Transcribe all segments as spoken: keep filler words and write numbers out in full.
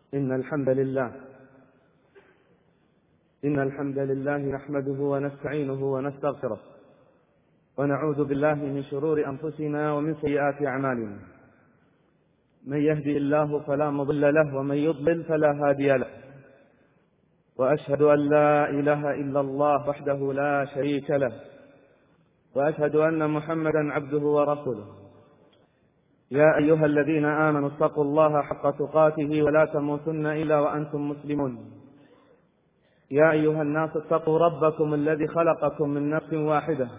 إن الحمد لله إن الحمد لله نحمده ونستعينه ونستغفره ونعوذ بالله من شرور أنفسنا ومن سيئات أعمالنا. من يهدي الله فلا مضل له ومن يضلل فلا هادي له، وأشهد أن لا إله إلا الله وحده لا شريك له، وأشهد أن محمدا عبده ورسوله. يا أيها الذين آمنوا اتقوا الله حق تقاته ولا تموتن إلا وأنتم مسلمون. يا أيها الناس اتقوا ربكم الذي خلقكم من نفس واحدة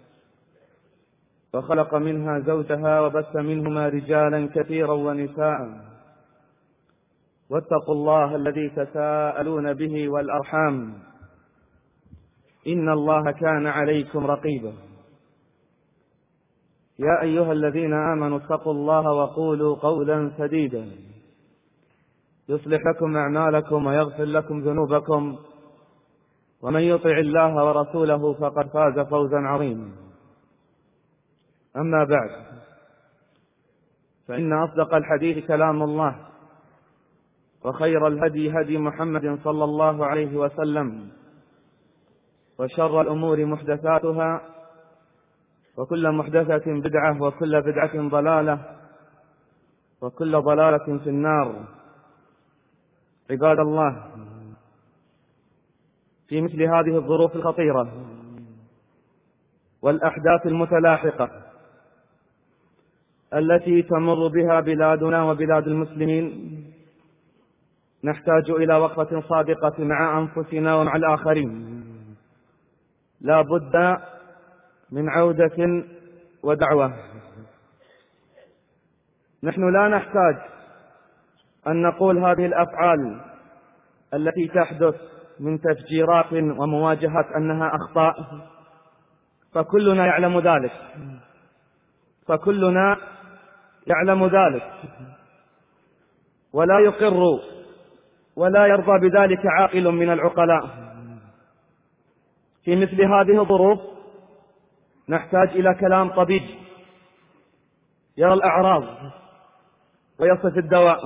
وخلق منها زوجها وبث منهما رجالا كثيرا ونساء، واتقوا الله الذي تساءلون به والأرحام إن الله كان عليكم رقيبا. يا أيها الذين آمنوا اتقوا الله وقولوا قولا سديدا يصلح لكم أعمالكم ويغفر لكم ذنوبكم، ومن يطع الله ورسوله فقد فاز فوزا عظيما. أما بعد، فإن أصدق الحديث كلام الله، وخير الهدي هدي محمد صلى الله عليه وسلم، وشر الأمور محدثاتها، وكل محدثة بدعة، وكل بدعة ضلالة، وكل ضلالة في النار. عباد الله، في مثل هذه الظروف الخطيرة والأحداث المتلاحقة التي تمر بها بلادنا وبلاد المسلمين، نحتاج إلى وقفة صادقة مع أنفسنا ومع الآخرين. لا بد من عودة ودعوة. نحن لا نحتاج أن نقول هذه الأفعال التي تحدث من تفجيرات ومواجهات أنها أخطاء، فكلنا يعلم ذلك فكلنا يعلم ذلك ولا يقر ولا يرضى بذلك عاقل من العقلاء. في مثل هذه الظروف نحتاج إلى كلام طبيب يرى الأعراض ويصف الدواء.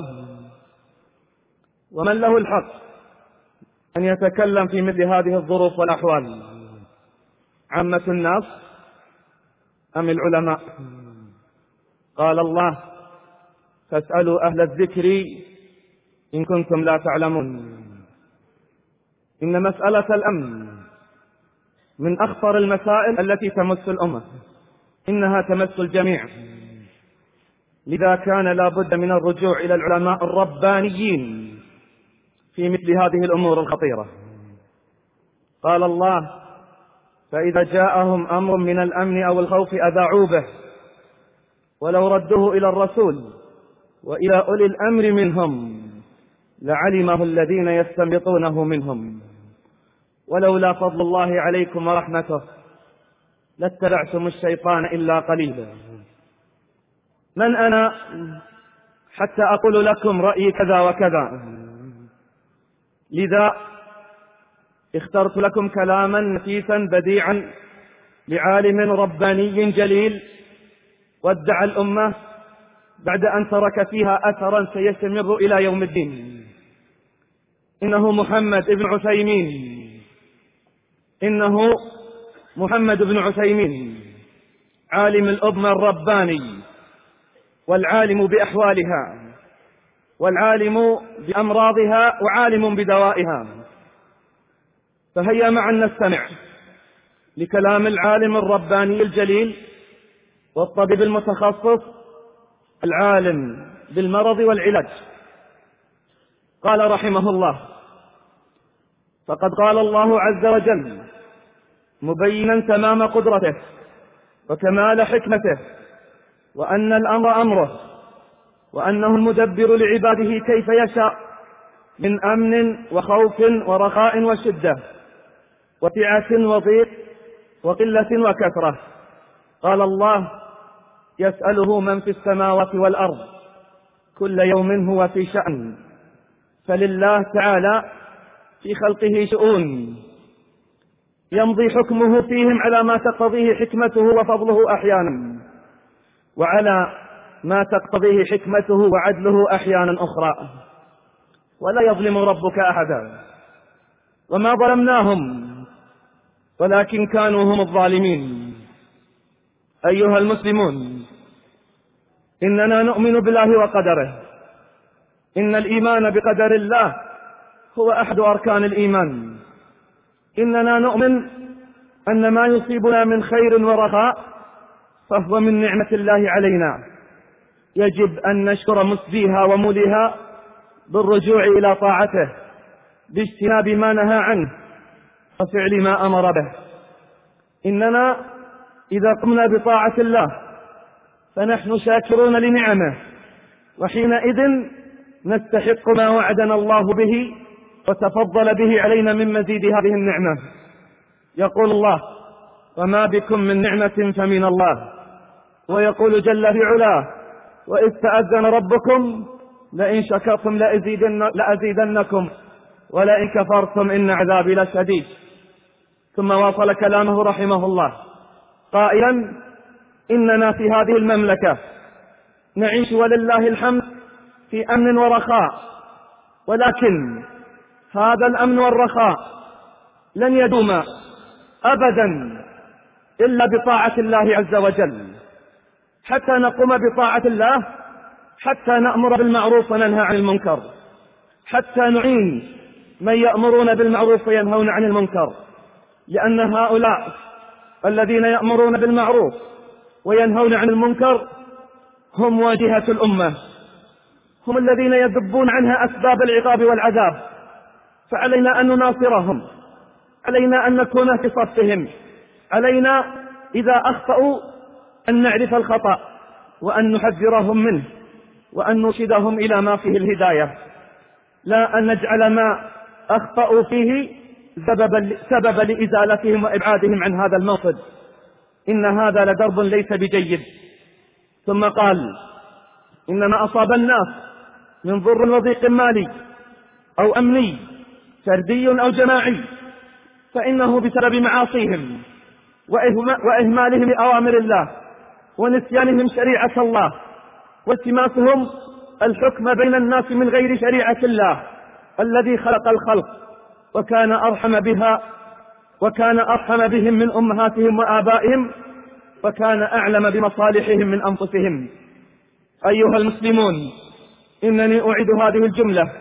ومن له الحق أن يتكلم في مثل هذه الظروف والأحوال؟ عامة الناس أم العلماء؟ قال الله: فاسألوا أهل الذكر إن كنتم لا تعلمون. إن مسألة الأمن من أخطر المسائل التي تمس الأمة، إنها تمس الجميع. لذا كان لا بد من الرجوع إلى العلماء الربانيين في مثل هذه الأمور الخطيرة. قال الله: فإذا جاءهم أمر من الأمن أو الخوف أذاعوا به ولو ردوه إلى الرسول وإلى أولي الأمر منهم لعلمه الذين يستنبطونه منهم ولولا فضل الله عليكم ورحمته لاتبعتم الشيطان إلا قليلا. من أنا حتى أقول لكم رأيي كذا وكذا؟ لذا اخترت لكم كلاما نفيسا بديعا لعالم رباني جليل ودع الأمة بعد أن ترك فيها أثرا سيستمر إلى يوم الدين. إنه محمد بن عثيمين إنه محمد بن عثيمين عالم الأمة الرباني، والعالم بأحوالها، والعالم بأمراضها، وعالم بدوائها. فهيا معا نستمع لكلام العالم الرباني الجليل والطبيب المتخصص العالم بالمرض والعلاج. قال رحمه الله: فقد قال الله عز وجل مبينا تمام قدرته وكمال حكمته، وأن الأمر أمره، وأنه المدبر لعباده كيف يشاء من أمن وخوف ورخاء وشدة وسعة وضيق وقلة وكثرة. قال الله: يسأله من في السماوات والأرض كل يوم هو في شأن. فلله تعالى في خلقه شؤون يمضي حكمه فيهم على ما تقتضيه حكمته وفضله أحيانا، وعلى ما تقتضيه حكمته وعدله أحيانا أخرى. ولا يظلم ربك أحدا. وما ظلمناهم ولكن كانوا هم الظالمين. أيها المسلمون، إننا نؤمن بالله وقدره. إن الإيمان بقدر الله هو أحد أركان الإيمان. إننا نؤمن أن ما يصيبنا من خير ورخاء فهو من نعمة الله علينا، يجب أن نشكر مسديها وموليها بالرجوع إلى طاعته، باجتناب ما نهى عنه وفعل ما أمر به. إننا إذا قمنا بطاعة الله فنحن شاكرون لنعمه، وحينئذ نستحق ما وعدنا الله به وتفضل به علينا من مزيد هذه النعمة. يقول الله: وما بكم من نعمة فمن الله. ويقول جل في علاه: وإذ تأذن ربكم لئن شكرتم لأزيدن لأزيدنكم ولئن كفرتم إن عذابي لشديد. ثم واصل كلامه رحمه الله قائلا: إننا في هذه المملكة نعيش ولله الحمد في أمن ورخاء، ولكن هذا الأمن والرخاء لن يدوم أبدا إلا بطاعة الله عز وجل. حتى نقوم بطاعة الله، حتى نأمر بالمعروف وننهى عن المنكر، حتى نعين من يأمرون بالمعروف وينهون عن المنكر، لأن هؤلاء الذين يأمرون بالمعروف وينهون عن المنكر هم واجهة الأمة، هم الذين يذبون عنها أسباب العقاب والعذاب. فعلينا أن نناصرهم، علينا أن نكون في صفهم، علينا إذا أخطأوا أن نعرف الخطأ وأن نحذرهم منه وأن نرشدهم إلى ما فيه الهداية، لا أن نجعل ما أخطأوا فيه سببا سبب لإزالتهم وإبعادهم عن هذا الموقف. إن هذا لدرب ليس بجيد. ثم قال: إنما أصاب الناس من ضر وضيق مالي أو أمني فردي أو جماعي فإنه بسبب معاصيهم وإهمالهم لأوامر الله ونسيانهم شريعة الله والتماسهم الحكم بين الناس من غير شريعة الله الذي خلق الخلق وكان أرحم بها وكان أرحم بهم من أمهاتهم وآبائهم وكان أعلم بمصالحهم من أنفسهم. أيها المسلمون، إنني أعيد هذه الجملة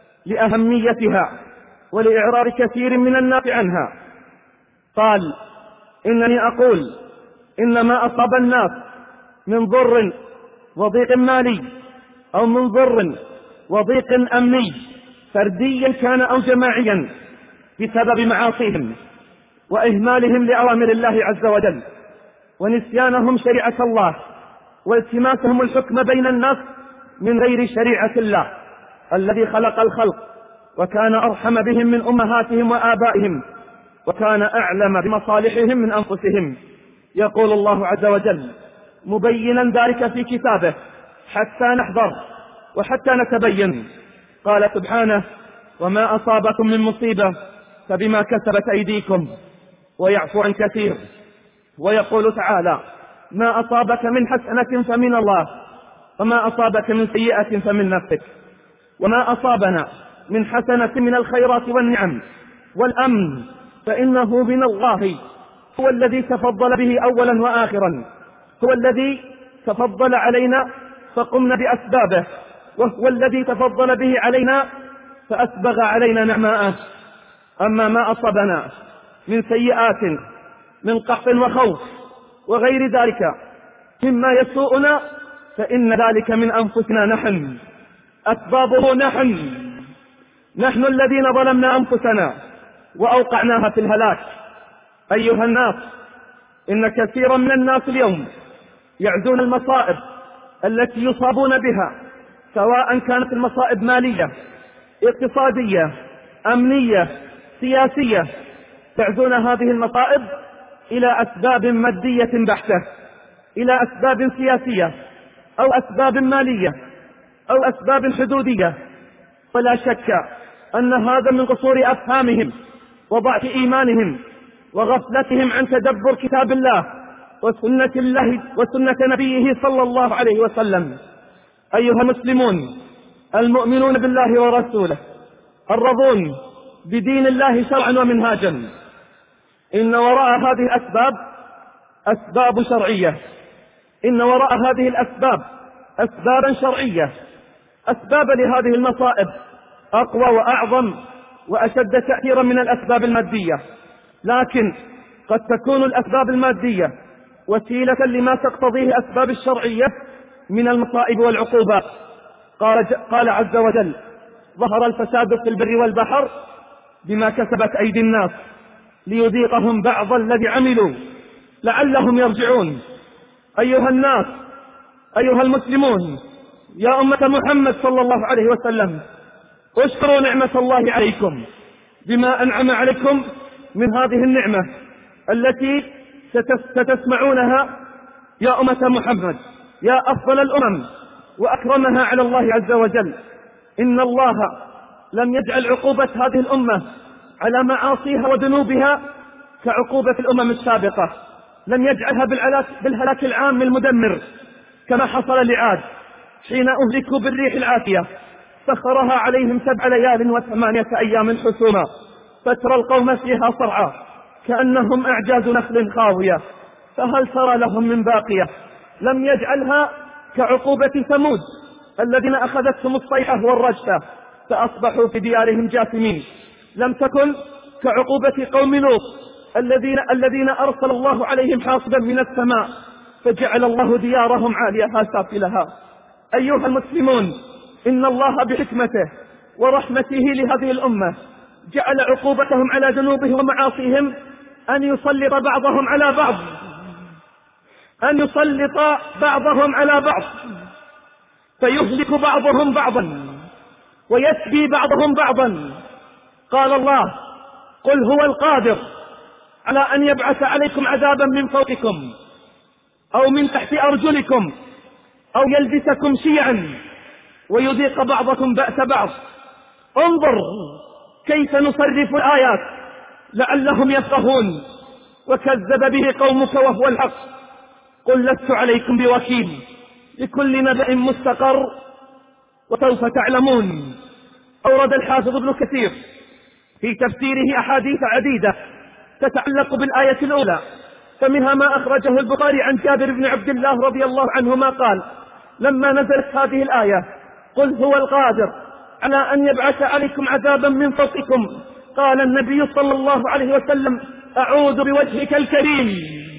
لأهميتها ولإعراض كثير من الناس عنها. قال: إنني أقول إن ما أصاب الناس من ضر وضيق مالي أو من ضر وضيق أمني فرديا كان أو جماعيا بسبب معاصيهم وإهمالهم لأوامر الله عز وجل ونسيانهم شريعة الله والتماسهم الحكم بين الناس من غير شريعة الله الذي خلق الخلق وكان أرحم بهم من أمهاتهم وآبائهم وكان أعلم بمصالحهم من أنفسهم. يقول الله عز وجل مبينا ذلك في كتابه حتى نحذر وحتى نتبين. قال سبحانه: وما أصابكم من مصيبة فبما كسبت أيديكم ويعفو عن كثير. ويقول تعالى: ما أصابك من حسنة فمن الله وما أصابك من سيئة فمن نفسك. وما أصابنا من حسنة من الخيرات والنعم والأمن فإنه من الله، هو الذي تفضل به أولا وآخرا، هو الذي تفضل علينا فقمنا بأسبابه، وهو الذي تفضل به علينا فأسبغ علينا نعماءه. أما ما أصابنا من سيئات من قحط وخوف وغير ذلك مما يسوءنا فإن ذلك من أنفسنا نحن، أسبابه نحن نحن الذين ظلمنا أنفسنا وأوقعناها في الهلاك. أيها الناس، إن كثيرا من الناس اليوم يعزون المصائب التي يصابون بها، سواء كانت المصائب مالية اقتصادية أمنية سياسية، يعزون هذه المصائب إلى أسباب مادية بحتة، إلى أسباب سياسية أو أسباب مالية أو أسباب حدودية. ولا شك أن هذا من قصور أفهامهم وضعف إيمانهم وغفلتهم عن تدبر كتاب الله وسنة الله وسنة نبيه صلى الله عليه وسلم. أيها المسلمون، المؤمنون بالله ورسوله الرضون بدين الله شرعا ومنهاجا. إن وراء هذه الأسباب أسباب شرعية، إن وراء هذه الأسباب أسبابا شرعية. أسباب لهذه المصائب أقوى وأعظم وأشد تأثيرا من الأسباب المادية، لكن قد تكون الأسباب المادية وسيلة لما تقتضيه الأسباب الشرعية من المصائب والعقوبات. قال, قال عز وجل: ظهر الفساد في البر والبحر بما كسبت أيدي الناس ليذيقهم بعض الذي عملوا لعلهم يرجعون. أيها الناس، أيها المسلمون، يا أمة محمد صلى الله عليه وسلم، اشكروا نعمة الله عليكم بما أنعم عليكم من هذه النعمة التي ستسمعونها يا أمة محمد، يا أفضل الأمم وأكرمها على الله عز وجل. إن الله لم يجعل عقوبة هذه الأمة على معاصيها وذنوبها كعقوبة الأمم السابقة، لم يجعلها بالهلاك العام المدمر كما حصل لعاد حين أهلكوا بالريح العاتية، سخرها عليهم سبع ليال وثمانية أيام حسوما، فترى القوم فيها صرعى كأنهم أعجاز نخل خاوية، فهل ترى لهم من باقية. لم يجعلها كعقوبة ثمود الذين أخذتهم الصيحة والرجفة فأصبحوا في ديارهم جاثمين. لم تكن كعقوبة قوم لوط الذين, الذين أرسل الله عليهم حاصبا من السماء فجعل الله ديارهم عاليها سافلها. أيها المسلمون، إن الله بحكمته ورحمته لهذه الأمة جعل عقوبتهم على ذنوبهم ومعاصيهم أن يسلط بعضهم على بعض أن يسلط بعضهم على بعض فيهلك بعضهم بعضا ويسبي بعضهم بعضا. قال الله: قل هو القادر على أن يبعث عليكم عذابا من فوقكم أو من تحت أرجلكم أو يلبسكم شيعا ويذيق بعضكم بأس بعض. انظر كيف نصرف الآيات لعلهم يفقهون. وكذب به قومك وهو الحق. قل لست عليكم بوكيل، لكل نبأ مستقر وسوف تعلمون. أورد الحافظ ابن كثير في تفسيره أحاديث عديدة تتعلق بالآية الأولى، فمنها ما أخرجه البخاري عن جابر بن عبد الله رضي الله عنهما قال: لما نزلت هذه الآية: قل هو القادر على أن يبعث عليكم عذابا من فوقكم، قال النبي صلى الله عليه وسلم: أعوذ بوجهك الكريم،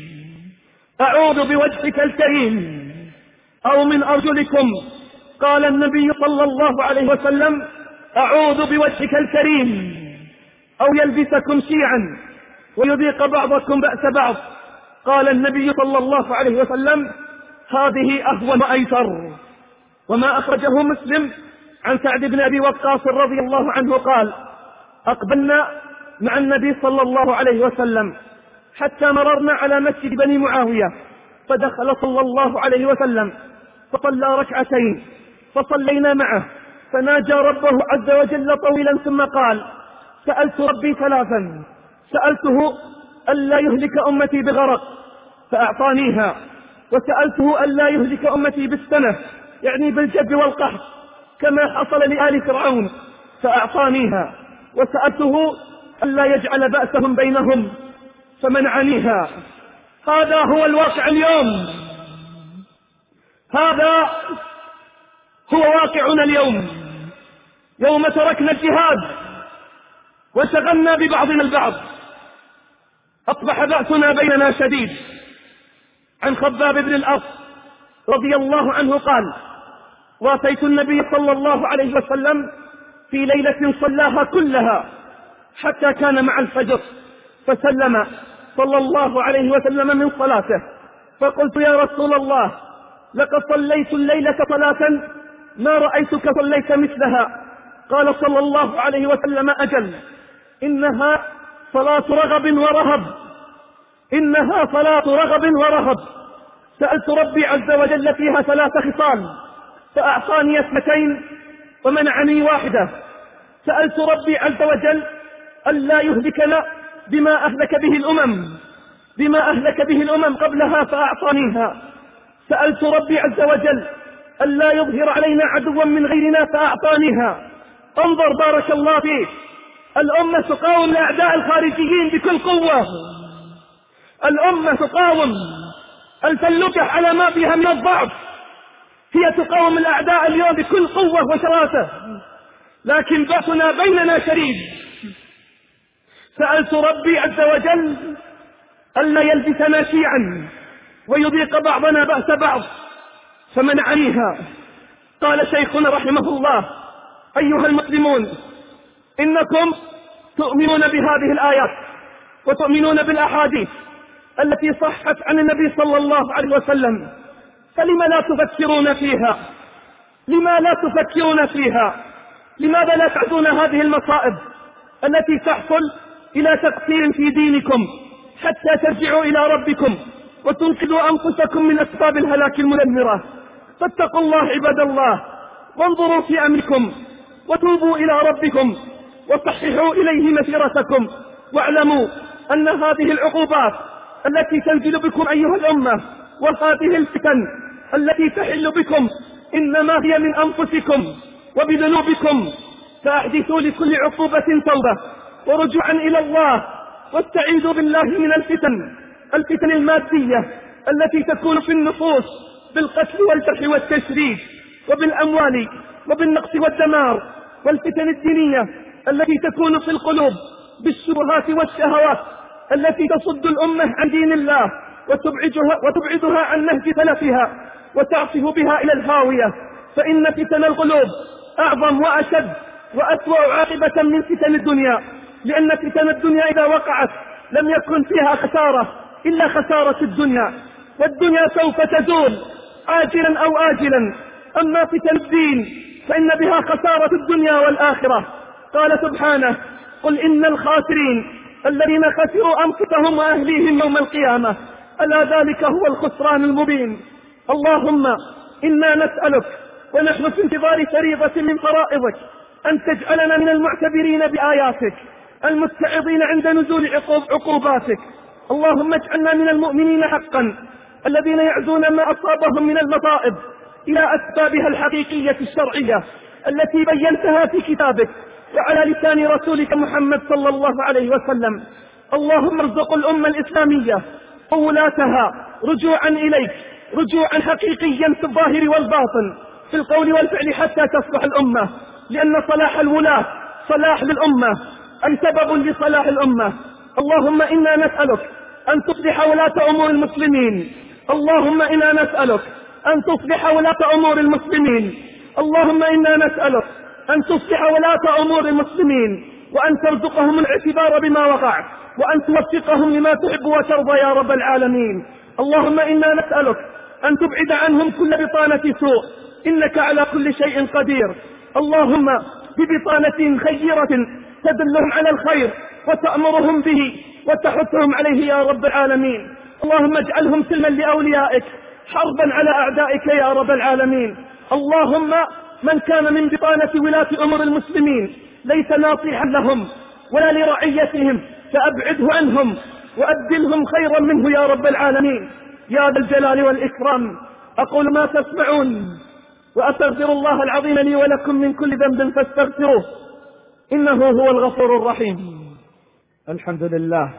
أعوذ بوجهك الكريم، أو من أرجلكم، قال النبي صلى الله عليه وسلم: أعوذ بوجهك الكريم، أو يلبسكم شيعا ويذيق بعضكم بأس بعض، قال النبي صلى الله عليه وسلم: هذه أهون وأيسر. وما أخرجه مسلم عن سعد بن أبي وقاص رضي الله عنه قال: أقبلنا مع النبي صلى الله عليه وسلم حتى مررنا على مسجد بني معاوية، فدخل صلى الله عليه وسلم فصلى ركعتين فصلينا معه، فناجى ربه عز وجل طويلا ثم قال: سألت ربي ثلاثا، سألته ألا يهلك أمتي بغرق فأعطانيها، وسألته ألا يهلك أمتي بالسنة يعني بالجب والقحط كما حصل لآل فرعون فأعطانيها، وسألته ألا يجعل بأسهم بينهم فمنعنيها. هذا هو الواقع اليوم، هذا هو واقعنا اليوم. يوم تركنا الجهاد وشغلنا ببعضنا البعض أصبح بأسنا بيننا شديد. عن خباب بن الأرض رضي الله عنه قال: واتيت النبي صلى الله عليه وسلم في ليلة صلاها كلها حتى كان مع الفجر، فسلم صلى الله عليه وسلم من صلاته، فقلت: يا رسول الله، لقد صليت الليلة صلاة ما رأيتك صليت مثلها. قال صلى الله عليه وسلم: أجل، إنها صلاة رغب ورهب، إنها صلاة رغب ورهب. سألت ربي عز وجل فيها ثلاث خصال فأعطاني اثنتين ومنعني واحدة. سألت ربي عز وجل ألا يهلكنا بما أهلك به الأمم بما أهلك به الأمم قبلها فأعطانيها. سألت ربي عز وجل ألا يظهر علينا عدوا من غيرنا فأعطانيها. انظر بارك الله فيك، الأمة تقاوم الأعداء الخارجيين بكل قوة، الأمة تقاوم الفلوكة على ما فيها من الضعف، هي تقاوم الأعداء اليوم بكل قوة وشراسة، لكن بأسنا بيننا شديد. سألت ربي عز وجل ألا يلبسنا شيعا ويضيق بعضنا بأس بعض فمنعنيها. قال شيخنا رحمه الله: أيها المسلمون، إنكم تؤمنون بهذه الآيات وتؤمنون بالأحاديث التي صحت عن النبي صلى الله عليه وسلم، فلما لا تفكرون فيها؟ لما لا تفكرون فيها؟ لماذا لا تعدون هذه المصائب التي تحصل إلى تقصير في دينكم حتى ترجعوا إلى ربكم وتنقذوا أنفسكم من أسباب الهلاك المدمرة؟ فاتقوا الله عباد الله، وانظروا في أمركم وتوبوا إلى ربكم وصححوا إليه مسيرتكم، واعلموا أن هذه العقوبات التي تنزل بكم أيها الأمة وهذه الفتن التي تحل بكم إنما هي من أنفسكم وبذنوبكم، فأحدثوا لكل عقوبة توبة ورجوعا إلى الله، واستعيذوا بالله من الفتن الفتن المادية التي تكون في النفوس بالقتل والجرح والتشريد وبالأموال وبالنقص والدمار، والفتن الدينية التي تكون في القلوب بالشبهات والشهوات التي تصد الأمة عن دين الله وتبعدها, وتبعدها عن نهج سلفها وتعصف بها إلى الهاوية. فإن فتن القلوب أعظم وأشد وأسوأ عاقبة من فتن الدنيا، لأن فتن الدنيا إذا وقعت لم يكن فيها خسارة إلا خسارة الدنيا، والدنيا سوف تزول عاجلا أو آجلا. أما فتن الدين فإن بها خسارة الدنيا والآخرة. قال سبحانه: قل إن الخاسرين الذين خسروا أنفسهم وأهليهم يوم القيامة، ألا ذلك هو الخسران المبين. اللهم إنا نسألك ونحن في انتظار فريضة من فرائضك أن تجعلنا من المعتبرين بآياتك المتعظين عند نزول عقوب عقوباتك. اللهم اجعلنا من المؤمنين حقا الذين يعزون ما أصابهم من المصائب إلى أسبابها الحقيقية الشرعية التي بينتها في كتابك وعلى لسان رسولك محمد صلى الله عليه وسلم. اللهم ارزق الأمة الإسلامية وولاتها رجوعا إليك، رجوعا حقيقيا في الظاهر والباطن، في القول والفعل، حتى تصلح الأمة، لأن صلاح الولاة صلاح للأمة أي سبب لصلاح الأمة. اللهم إنا نسألك أن تصلح ولاة أمور المسلمين، اللهم إنا نسألك أن تصلح ولاة أمور المسلمين، اللهم إنا نسألك أن تصلح ولاة أمور المسلمين، وأن ترزقهم الاعتبار بما وقع، وأن توفقهم لما تحب وترضى يا رب العالمين. اللهم إنا نسألك أن تبعد عنهم كل بطانة سوء، إنك على كل شيء قدير. اللهم ببطانة خيرة تدلهم على الخير وتأمرهم به وتحثهم عليه يا رب العالمين. اللهم اجعلهم سلما لأوليائك، حربا على أعدائك يا رب العالمين. اللهم من كان من بطانة ولاة أمور المسلمين ليس ناصحا لهم ولا لرعيتهم فأبعده عنهم وأبدلهم خيرا منه يا رب العالمين يا ذا الجلال والإكرام. أقول ما تسمعون وأستغفر الله العظيم لي ولكم من كل ذنب فاستغفروه إنه هو الغفور الرحيم. الحمد لله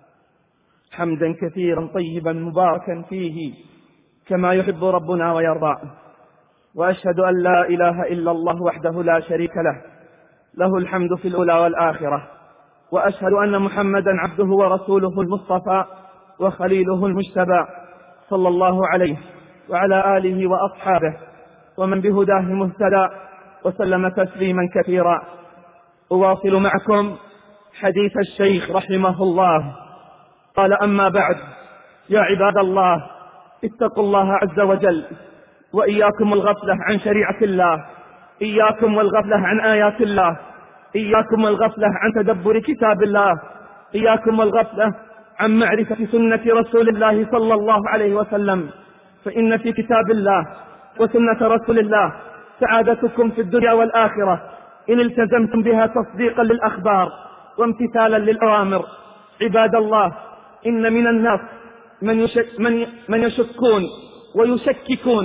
حمدا كثيرا طيبا مباركا فيه كما يحب ربنا ويرضى، وأشهد أن لا إله إلا الله وحده لا شريك له، له الحمد في الأولى والآخرة، وأشهد أن محمدا عبده ورسوله المصطفى وخليله المجتبى، صلى الله عليه وعلى آله وأصحابه ومن بهداه مهتدى، وسلم تسليما كثيرا. أواصل معكم حديث الشيخ رحمه الله. قال: أما بعد، يا عباد الله، اتقوا الله عز وجل، وإياكم الغفلة عن شريعة الله، إياكم والغفلة عن آيات الله، إياكم والغفلة عن تدبر كتاب الله، إياكم والغفلة عن معرفة سنة رسول الله صلى الله عليه وسلم، فإن في كتاب الله وسنة رسول الله سعادتكم في الدنيا والآخرة إن التزمتم بها تصديقا للأخبار وامتثالا للأوامر. عباد الله، إن من الناس من, يشك من, من يشكون ويشككون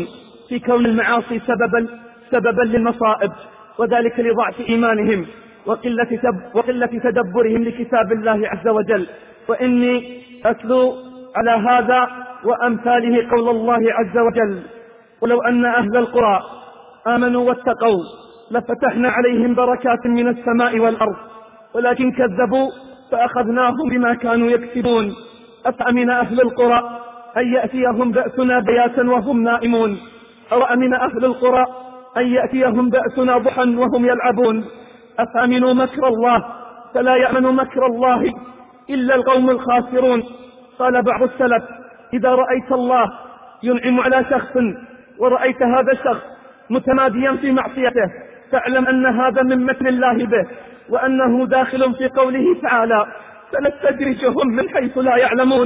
في كون المعاصي سببا سببا للمصائب، وذلك لضعف إيمانهم وقلة, تب وقلة تدبرهم لكتاب الله عز وجل. وإني أتلو على هذا وأمثاله قول الله عز وجل: ولو أن أهل القرى آمنوا واتقوا لفتحنا عليهم بركات من السماء والأرض ولكن كذبوا فأخذناهم بما كانوا يكسبون. أفأمن أهل القرى أن يأتيهم بأسنا بياتا وهم نائمون، أو أمن أهل القرى أن يأتيهم بأسنا ضحى وهم يلعبون. أفأمنوا مكر الله فلا يأمن مكر الله إلا القوم الخاسرون. قال بعض السلف: إذا رأيت الله ينعم على شخص ورأيت هذا الشخص متماديا في معصيته فاعلم أن هذا من مكر الله به، وأنه داخل في قوله تعالى: سنستدرجهم من حيث لا يعلمون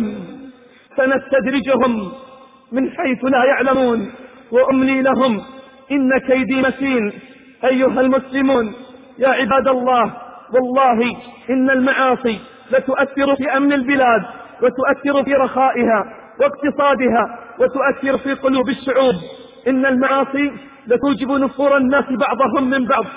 سنستدرجهم من حيث لا يعلمون وأملي لهم إن كيدي متين. أيها المسلمون يا عباد الله، والله إن المعاصي لتؤثر في أمن البلاد وتؤثر في رخائها واقتصادها وتؤثر في قلوب الشعوب. إن المعاصي لتوجب نفور الناس بعضهم من بعض.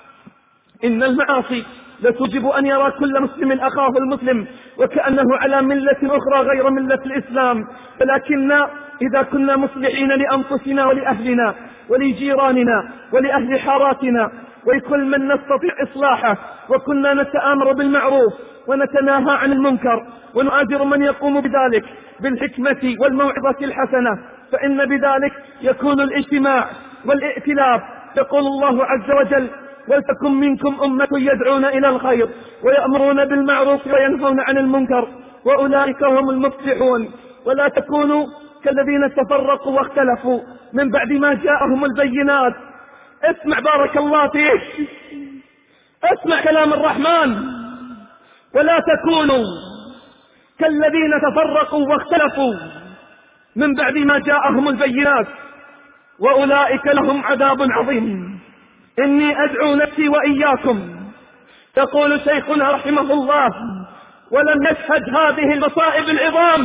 إن المعاصي لتوجب أن يرى كل مسلم أخاه المسلم وكأنه على ملة أخرى غير ملة الإسلام. ولكن إذا كنا مصلحين لأنفسنا ولأهلنا ولجيراننا ولأهل حاراتنا ولكل من نستطيع إصلاحه، وكنا نتآمر بالمعروف ونتناهى عن المنكر ونؤازر من يقوم بذلك بالحكمة والموعظة الحسنة، فإن بذلك يكون الاجتماع والائتلاف. يقول الله عز وجل: ولتكن منكم أمة يدعون إلى الخير ويأمرون بالمعروف وينهون عن المنكر وأولئك هم المفلحون. ولا تكونوا كالذين تفرقوا واختلفوا من بعد ما جاءهم البينات. اسمع بارك الله فيك، اسمع كلام الرحمن: ولا تكونوا كالذين تفرقوا واختلفوا من بعد ما جاءهم البينات وأولئك لهم عذاب عظيم. إني أدعو نفسي وإياكم، يقول شيخنا رحمه الله ولم يشهد هذه المصائب العظام،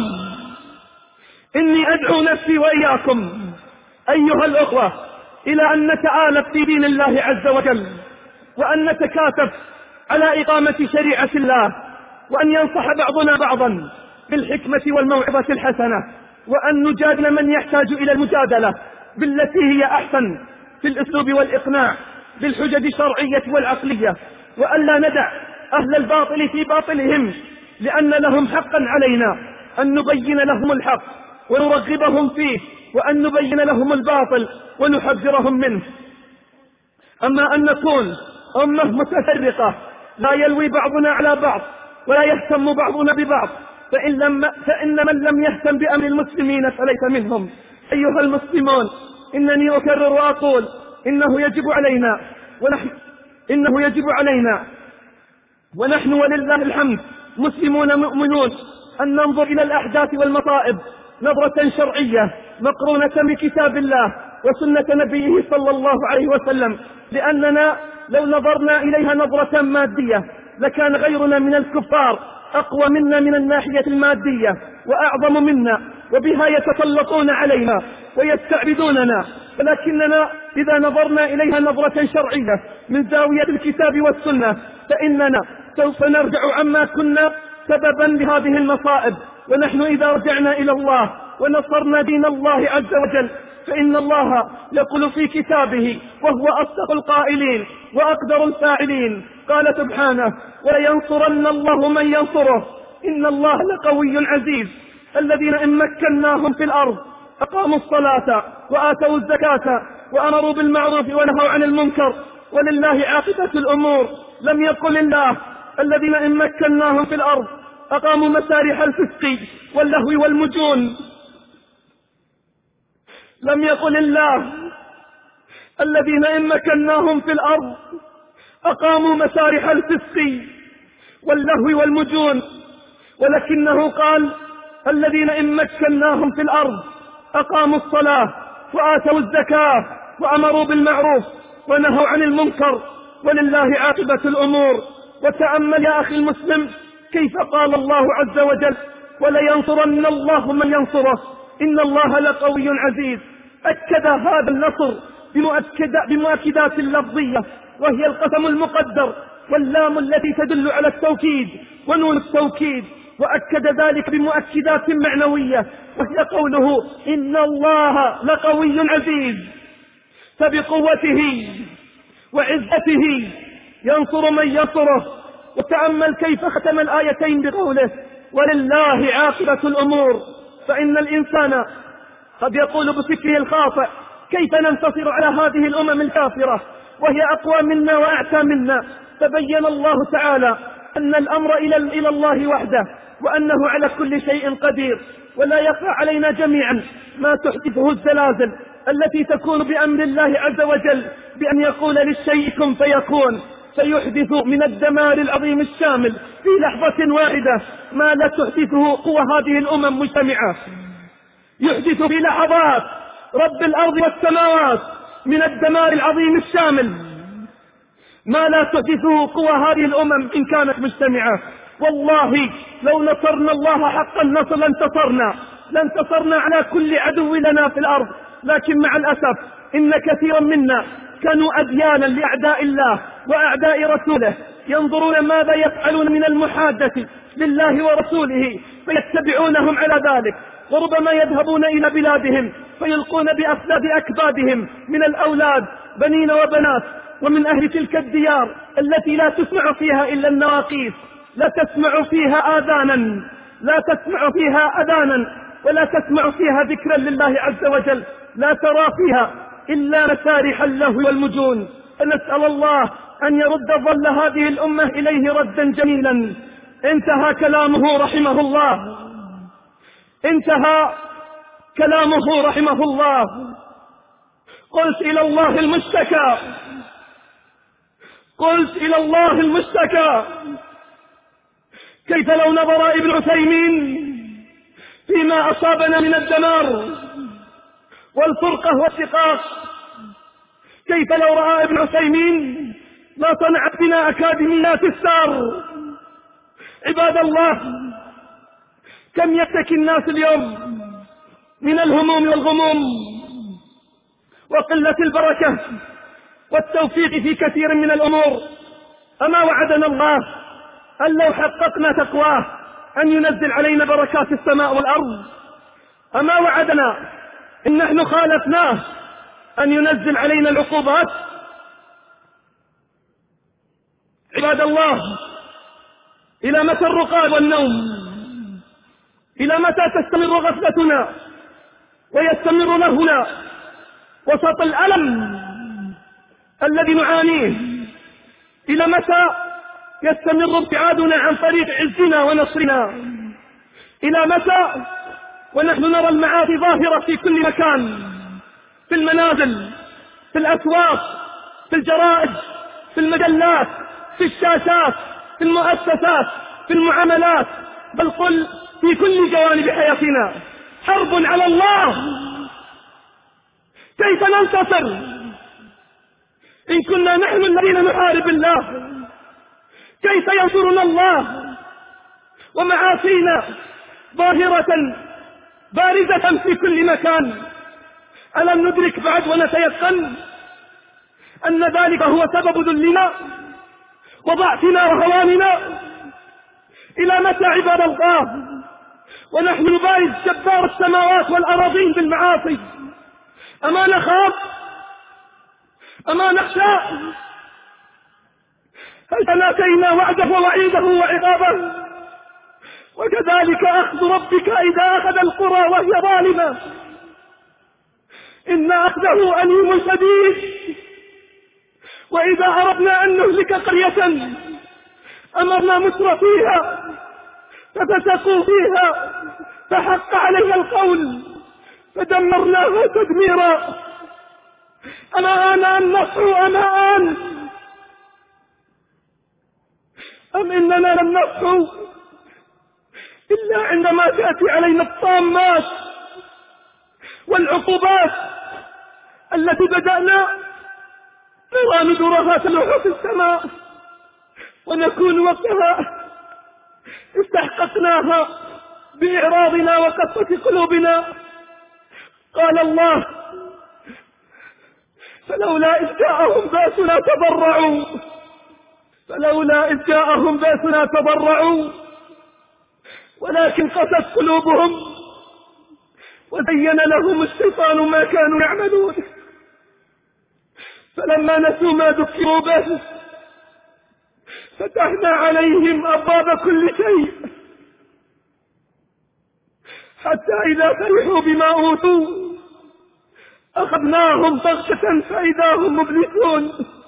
إني أدعو نفسي وإياكم أيها الأخوة إلى أن نتآلف في دين الله عز وجل، وأن نتكاتف على إقامة شريعة الله، وأن ينصح بعضنا بعضا بالحكمة والموعظة الحسنة، وأن نجادل من يحتاج إلى المجادلة بالتي هي أحسن في الأسلوب والإقناع بالحجج الشرعية والعقلية، وألا ندع أهل الباطل في باطلهم، لأن لهم حقا علينا أن نبين لهم الحق ونرغبهم فيه، وأن نبين لهم الباطل ونحذرهم منه. أما أن نكون أمة متفرقة لا يلوي بعضنا على بعض ولا يهتم بعضنا ببعض، فإن, لم فإن من لم يهتم بأمر المسلمين فليس منهم. أيها المسلمون، إنني أكرر وأقول إنه يجب علينا ونحن إنه يجب علينا ونحن ولله الحمد مسلمون مؤمنون أن ننظر إلى الأحداث والمصائب نظرة شرعية مقرونة بكتاب الله وسنة نبيه صلى الله عليه وسلم، لأننا لو نظرنا إليها نظرة مادية لكان غيرنا من الكفار أقوى منا من الناحية المادية وأعظم منا، وبها يتسلطون علينا ويستعبدوننا. ولكننا إذا نظرنا إليها نظرة شرعية من زاوية الكتاب والسنة فإننا سوف نرجع عما كنا سببا لهذه المصائب. ونحن إذا رجعنا إلى الله ونصرنا دين الله عز وجل فإن الله يقول في كتابه وهو أصدق القائلين وأقدر الفاعلين، قال سبحانه: ولينصرن الله من ينصره إن الله لقوي عزيز. الذين إن مكناهم في الأرض أقاموا الصلاة وآتوا الزكاة وأمروا بالمعروف ونهوا عن المنكر ولله عاقبة الأمور. لم يقل الله الذين إن مكناهم في الأرض أقاموا مسارح الفسق واللهو والمجون. لم يقل الله الذين إن مكناهم في الأرض أقاموا مسارح الفسق واللهو والمجون، ولكنه قال الذين إن مكناهم في الأرض أقاموا الصلاة وآتوا الزكاة وأمروا بالمعروف ونهوا عن المنكر ولله عاقبة الأمور. وتأمل يا أخي المسلم كيف قال الله عز وجل: ولينصرن الله من ينصره إن الله لقوي عزيز. أكد هذا النصر بمؤكد بمؤكدات لفظية، وهي القسم المقدر واللام التي تدل على التوكيد ونون التوكيد، وأكد ذلك بمؤكدات معنوية، وهي قوله إن الله لقوي عزيز، فبقوته وعزته ينصر من ينصره. وتأمل كيف ختم الآيتين بقوله ولله عاقبة الأمور. فإن الإنسان قد يقول بفكره الخاطئ كيف ننتصر على هذه الأمم الكافرة وهي أقوى منا وأعتى منا، فبين الله تعالى أن الأمر إلى الله وحده، وأنه على كل شيء قدير، ولا يخفى علينا جميعا ما تحدثه الزلازل التي تكون بأمر الله عز وجل، بأن يقول للشيء كن فيكون، فيحدث من الدمار العظيم الشامل في لحظة واحدة ما لا تحدثه قوى هذه الأمم مجتمعة. يحدث في لحظات رب الأرض والسماوات من الدمار العظيم الشامل ما لا تحدثه قوى هذه الأمم إن كانت مجتمعة. والله لو نصرنا الله حق النصر لانتصرنا لانتصرنا على كل عدو لنا في الأرض، لكن مع الأسف إن كثيرا منا كانوا أديانا لأعداء الله وأعداء رسوله، ينظرون ماذا يفعلون من المحادة لله ورسوله فيتبعونهم على ذلك، وربما يذهبون إلى بلادهم فيلقون بأفلاد أكبادهم من الأولاد بنين وبنات، ومن أهل تلك الديار التي لا تسمع فيها إلا النواقيس، لا تسمع فيها آذانا لا تسمع فيها أذانا ولا تسمع فيها ذكرا لله عز وجل، لا ترى فيها إلا مسارح اللهو والمجون. فنسأل الله أن يرد ظل هذه الأمة إليه ردا جميلا. انتهى كلامه رحمه الله انتهى كلامه رحمه الله قلت إلى الله المشتكى قلت إلى الله المشتكى كيف لو نظر ابن عثيمين فيما أصابنا من الدمار والفرقة والشقاق، كيف لو رأى ابن عثيمين ما صنعت بنا أكاديميات السار. عباد الله، كم يشتكي الناس اليوم من الهموم والغموم وقلة البركة والتوفيق في كثير من الأمور. أما وعدنا الله أن لو حققنا تقواه أن ينزل علينا بركات السماء والأرض؟ أما وعدنا إن نحن خالفناه أن ينزل علينا العقوبات؟ عباد الله، إلى متى الرقاد والنوم؟ إلى متى تستمر غفلتنا ويستمر لهنا وسط الألم الذي نعانيه؟ إلى متى يستمر ابتعادنا عن طريق عزنا ونصرنا؟ إلى متى ونحن نرى المعاصي ظاهرة في كل مكان، في المنازل، في الأسواق، في الجرائد، في المجلات، في الشاشات، في المؤسسات، في المعاملات، بل قل في كل جوانب حياتنا؟ حرب على الله. كيف ننتصر إن كنا نحن الذين نحارب الله؟ كيف ينصرنا الله ومعاصينا ظاهرة بارزة في كل مكان؟ ألم ندرك بعد ونتيقن أن ذلك هو سبب ذلنا وضعفنا وهواننا؟ إلى متى عباد الله ونحن نبارز جبار السماوات والأراضين بالمعاصي؟ أما نخاف؟ أما نخشى؟ هل تناسينا وعده ووعيده وعقابه؟ وكذلك أخذ ربك إذا أخذ القرى وهي ظالمة، إن أخذه أليم شديد. وإذا أردنا أن نهلك قرية أمرنا متر فيها ففسقوا فيها فحق عليها القول فدمرناها تدميرا. أما آن أن نصحو؟ أما آن أم إننا لم نصحو إلا عندما تأتي علينا الطامات والعقوبات التي بدأنا نرى ندرها تلوح في السماء ونكون وقتها استحققناها بإعراضنا وقسوة قلوبنا. قال الله فلولا إذ جاءهم بأسنا تضرعوا فلولا إذ جاءهم بأسنا تضرعوا ولكن قست قلوبهم وزين لهم الشيطان ما كانوا يعملون. فلما نسوا ما ذكروا به فتحنا عليهم أبواب كل شيء حتى إذا فرحوا بما أوتوا أخذناهم بغتة فإذا هم مبلسون.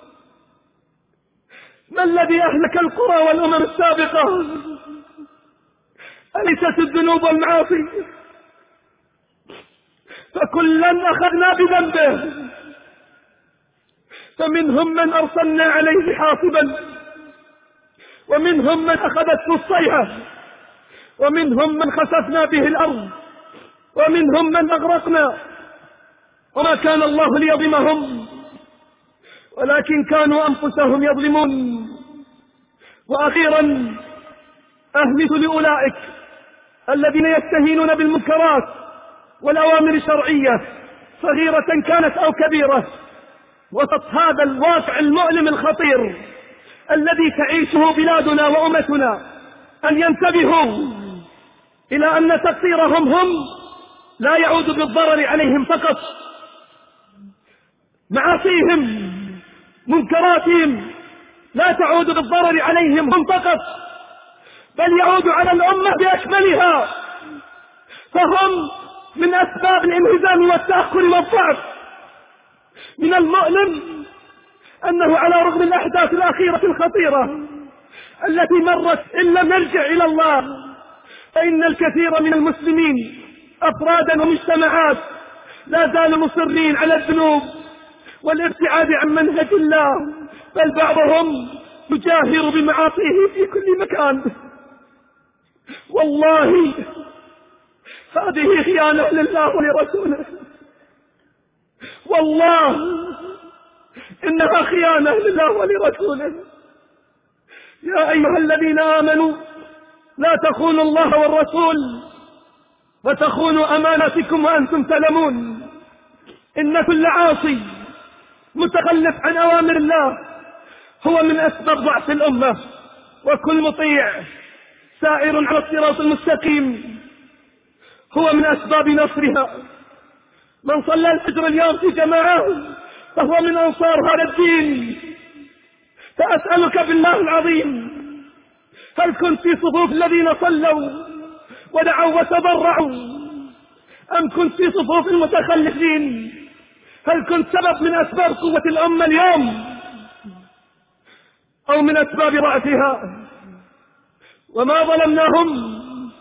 ما الذي أهلك القرى والأمم السابقة؟ أليست الذنوب والمعاصي؟ فكلا أخذنا بذنبه، فمنهم من أرسلنا عليه حاصبا، ومنهم من أخذته الصيحة، ومنهم من خسفنا به الأرض، ومنهم من أغرقنا. وما كان الله ليظلمهم ولكن كانوا أنفسهم يظلمون. وأخيرا أهمس لأولئك الذين يستهينون بالمنكرات والأوامر الشرعية صغيرة كانت أو كبيرة وسط هذا الواقع المؤلم الخطير الذي تعيشه بلادنا وأمتنا، أن ينتبهوا إلى أن تقصيرهم هم لا يعود بالضرر عليهم فقط. معاصيهم منكراتهم لا تعود بالضرر عليهم هم فقط، بل يعود على الأمة بأكملها. فهم من أسباب الانهزام والتأخر والضعف. من المؤلم أنه على رغم الأحداث الأخيرة الخطيرة التي مرت إن لم نرجع إلى الله، فإن الكثير من المسلمين أفرادا ومجتمعات لا زالوا مصرين على الذنوب والابتعاد عن منهج الله، بل بعضهم يجاهر بمعاصيه في كل مكان. والله هذه خيانة لله ولرسوله، والله إنها خيانة لله ولرسوله. يا أيها الذين آمنوا لا تخونوا الله والرسول وتخونوا أماناتكم وأنتم تعلمون. إن كل عاصي متخلف عن أوامر الله هو من أسباب ضعف الأمة، وكل مطيع سائر على الصراط المستقيم هو من أسباب نصرها. من صلى الفجر اليوم في جماعة فهو من أنصار هذا الدين. فأسألك بالله العظيم، هل كنت في صفوف الذين صلوا ودعوا وتضرعوا، أم كنت في صفوف المتخلفين؟ هل كنت سبب من أسباب قوة الأمة اليوم أو من أسباب ضعفها؟ وما ظلمناهم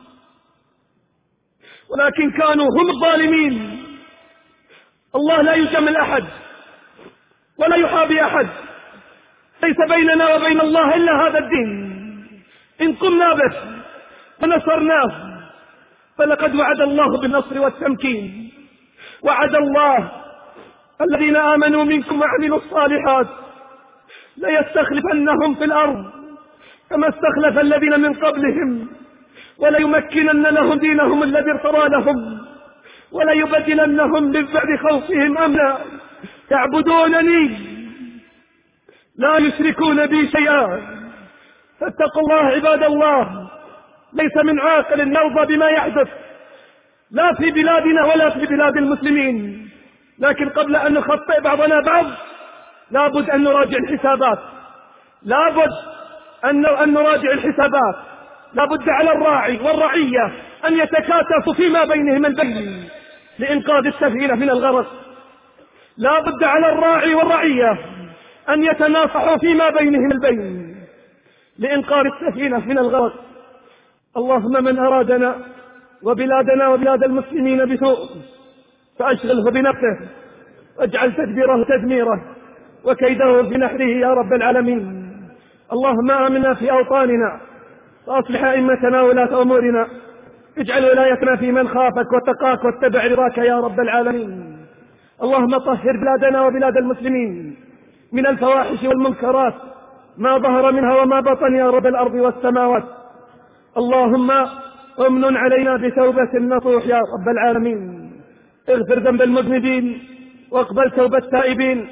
ولكن كانوا هم الظالمين. الله لا يجامل أحد ولا يحابي أحد، ليس بيننا وبين الله إلا هذا الدين. إن قمنا به ونصرناه فلقد وعد الله بالنصر والتمكين. وعد الله الذين آمنوا منكم وعملوا الصالحات ليستخلفنهم في الأرض كما استخلف الذين من قبلهم وليمكنن لهم دينهم الذي ارتضى لهم وليبدلنهم من بعد خوفهم أمنا يعبدونني لا يشركون بي شيئا. فاتقوا الله عباد الله. ليس من عاقل يرضى بما يحدث لا في بلادنا ولا في بلاد المسلمين، لكن قبل أن نخطئ بعضنا بعض لابد أن نراجع الحسابات، لابد أن نراجع الحسابات. لابد على الراعي والرعية أن يتكاتفوا فيما بينهم البين لإنقاذ السفينة من الغرق. لابد على الراعي والرعية أن يتناصحوا فيما بينهم البين لإنقاذ السفينة من الغرق. اللهم من أرادنا وبلادنا وبلاد المسلمين بسوء فأشغله بنفسه واجعل تدبيره تدميره وكيده في نحره يا رب العالمين. اللهم آمنا في أوطاننا وأصلح أئمتنا ولاة أمورنا، اجعل ولايتنا في من خافك واتقاك واتبع رضاك يا رب العالمين. اللهم طهر بلادنا وبلاد المسلمين من الفواحش والمنكرات ما ظهر منها وما بطن يا رب الأرض والسماوات. اللهم امن علينا بتوبة نصوح يا رب العالمين. اغفر ذنب المذنبين واقبل توبة التائبين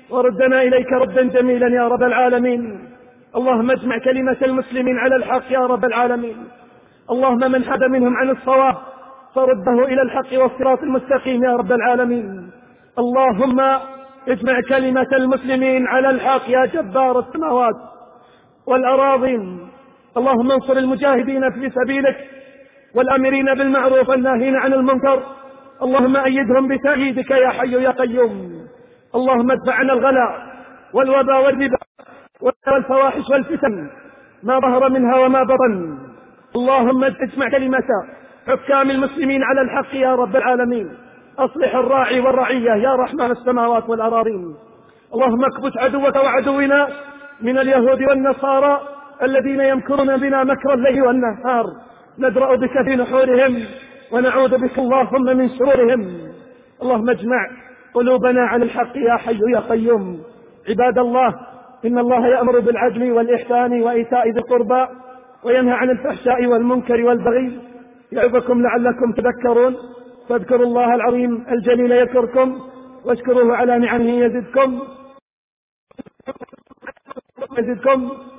وردنا إليك ردا جميلا يا رب العالمين. اللهم اجمع كلمة المسلمين على الحق يا رب العالمين. اللهم من حد منهم عن الصواب فرده إلى الحق والصراط المستقيم يا رب العالمين. اللهم اجمع كلمة المسلمين على الحق يا جبار السماوات والأراضين. اللهم انصر المجاهدين في سبيلك والأمرين بالمعروف والناهين عن المنكر. اللهم أيدهم بتأييدك يا حي يا قيوم. اللهم ادفع عنا الغلاء والوباء والربا والفواحش والفتن ما ظهر منها وما بطن. اللهم اجمع كلمة حكام المسلمين على الحق يا رب العالمين. أصلح الراعي والرعية يا رحمن السماوات والأراضين. اللهم اكبت عدوك وعدونا من اليهود والنصارى الذين يمكرون بنا مكر الليل والنهار. ندرأ بك في نحورهم ونعوذ بك اللهم من شرورهم. اللهم اجمع قلوبنا على الحق يا حي يا قيوم. عباد الله، إن الله يأمر بالعدل والإحسان وإيتاء ذي القربى وينهى عن الفحشاء والمنكر والبغي يعظكم لعلكم تذكرون. فاذكروا الله العظيم الجليل يذكركم واشكروه على نعمه يزدكم يزدكم